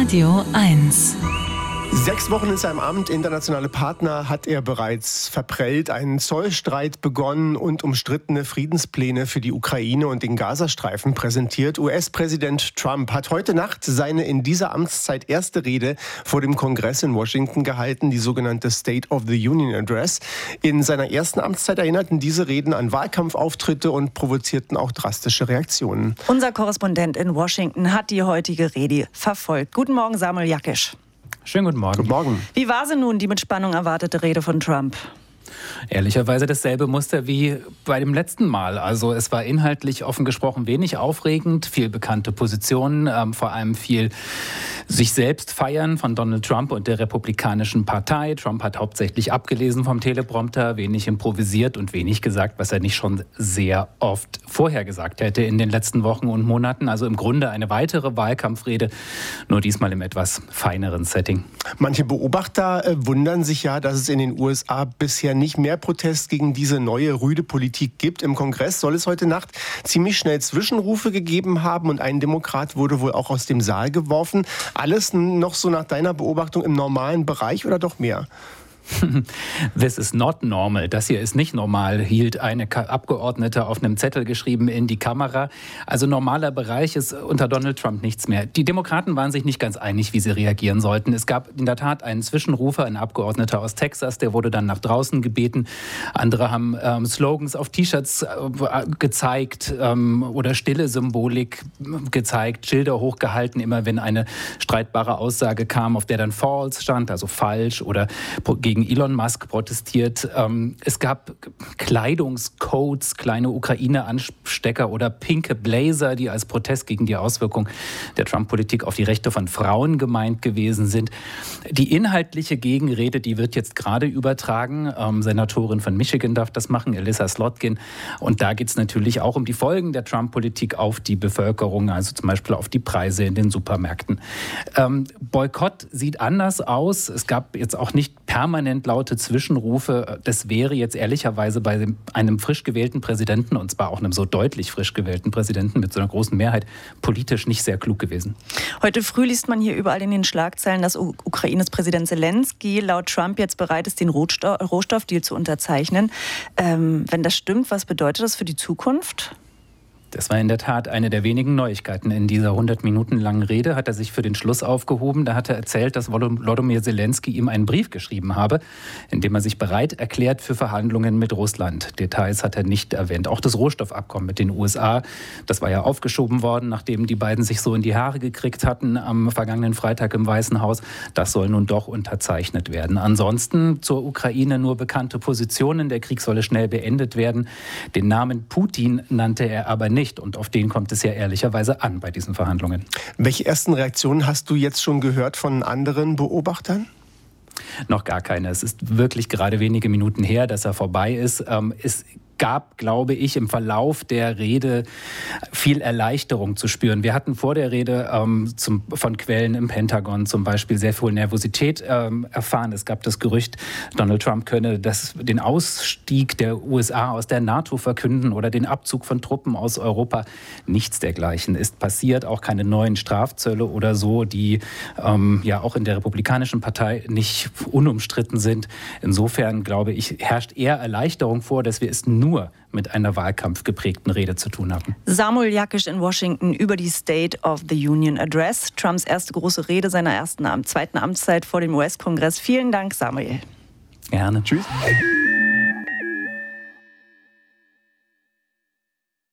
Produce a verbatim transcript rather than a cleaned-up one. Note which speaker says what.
Speaker 1: Radio eins.
Speaker 2: Sechs Wochen in seinem Amt, internationale Partner hat er bereits verprellt, einen Zollstreit begonnen und umstrittene Friedenspläne für die Ukraine und den Gazastreifen präsentiert. U S-Präsident Trump hat heute Nacht seine in dieser Amtszeit erste Rede vor dem Kongress in Washington gehalten, die sogenannte State of the Union Address. In seiner ersten Amtszeit erinnerten diese Reden an Wahlkampfauftritte und provozierten auch drastische Reaktionen.
Speaker 3: Unser Korrespondent in Washington hat die heutige Rede verfolgt. Guten Morgen, Samuel Jakisch.
Speaker 4: Schönen guten Morgen.
Speaker 2: Guten Morgen.
Speaker 3: Wie war sie nun, die mit Spannung erwartete Rede von Trump?
Speaker 4: Ehrlicherweise dasselbe Muster wie bei dem letzten Mal. Also es war inhaltlich offen gesprochen wenig aufregend, viel bekannte Positionen, ähm, vor allem viel sich selbst feiern von Donald Trump und der Republikanischen Partei. Trump hat hauptsächlich abgelesen vom Teleprompter, wenig improvisiert und wenig gesagt, was er nicht schon sehr oft vorher gesagt hätte in den letzten Wochen und Monaten. Also im Grunde eine weitere Wahlkampfrede, nur diesmal im etwas feineren Setting.
Speaker 2: Manche Beobachter äh, wundern sich ja, dass es in den U S A bisher nicht mehr Protest gegen diese neue rüde Politik gibt. Im Kongress soll es heute Nacht ziemlich schnell Zwischenrufe gegeben haben und ein Demokrat wurde wohl auch aus dem Saal geworfen. Alles noch so nach deiner Beobachtung im normalen Bereich oder doch mehr?
Speaker 4: This is not normal. Das hier ist nicht normal, hielt eine Abgeordnete auf einem Zettel geschrieben in die Kamera. Also normaler Bereich ist unter Donald Trump nichts mehr. Die Demokraten waren sich nicht ganz einig, wie sie reagieren sollten. Es gab in der Tat einen Zwischenrufer, ein Abgeordneter aus Texas, der wurde dann nach draußen gebeten. Andere haben ähm, Slogans auf T-Shirts äh, gezeigt ähm, oder stille Symbolik gezeigt, Schilder hochgehalten, immer wenn eine streitbare Aussage kam, auf der dann false stand, also falsch, oder gegen Elon Musk protestiert. Es gab Kleidungscodes, kleine Ukraine-Anstecker oder pinke Blazer, die als Protest gegen die Auswirkung der Trump-Politik auf die Rechte von Frauen gemeint gewesen sind. Die inhaltliche Gegenrede, die wird jetzt gerade übertragen. Ähm, Senatorin von Michigan darf das machen, Elissa Slotkin. Und da geht es natürlich auch um die Folgen der Trump-Politik auf die Bevölkerung, also zum Beispiel auf die Preise in den Supermärkten. Ähm, Boykott sieht anders aus. Es gab jetzt auch nicht permanent laute Zwischenrufe. Das wäre jetzt ehrlicherweise bei einem frisch gewählten Präsidenten, und zwar auch einem so deutlich frisch gewählten Präsidenten mit so einer großen Mehrheit, politisch nicht sehr klug gewesen.
Speaker 3: Heute früh liest man hier überall in den Schlagzeilen, dass Ukraines Präsident Zelensky laut Trump jetzt bereit ist, den Rohstoffdeal zu unterzeichnen. Ähm, wenn das stimmt, was bedeutet das für die Zukunft?
Speaker 4: Das war in der Tat eine der wenigen Neuigkeiten. In dieser hundert Minuten langen Rede hat er sich für den Schluss aufgehoben. Da hat er erzählt, dass Volodymyr Zelensky ihm einen Brief geschrieben habe, in dem er sich bereit erklärt für Verhandlungen mit Russland. Details hat er nicht erwähnt. Auch das Rohstoffabkommen mit den U S A, das war ja aufgeschoben worden, nachdem die beiden sich so in die Haare gekriegt hatten am vergangenen Freitag im Weißen Haus. Das soll nun doch unterzeichnet werden. Ansonsten zur Ukraine nur bekannte Positionen. Der Krieg solle schnell beendet werden. Den Namen Putin nannte er aber nicht. Nicht. Und auf den kommt es ja ehrlicherweise an bei diesen Verhandlungen.
Speaker 2: Welche ersten Reaktionen hast du jetzt schon gehört von anderen Beobachtern?
Speaker 4: Noch gar keine. Es ist wirklich gerade wenige Minuten her, dass er vorbei ist. Ähm, es gab, glaube ich, im Verlauf der Rede viel Erleichterung zu spüren. Wir hatten vor der Rede ähm, zum, von Quellen im Pentagon zum Beispiel sehr viel Nervosität ähm, erfahren. Es gab das Gerücht, Donald Trump könne das, den Ausstieg der U S A aus der NATO verkünden oder den Abzug von Truppen aus Europa. Nichts dergleichen ist passiert. Auch keine neuen Strafzölle oder so, die ähm, ja auch in der Republikanischen Partei nicht unumstritten sind. Insofern, glaube ich, herrscht eher Erleichterung vor, dass wir es nur mit einer wahlkampfgeprägten Rede zu tun haben.
Speaker 3: Samuel Jakisch in Washington über die State of the Union Address. Trumps erste große Rede seiner ersten zweiten Amtszeit vor dem U S-Kongress. Vielen Dank, Samuel.
Speaker 4: Gerne.
Speaker 2: Tschüss.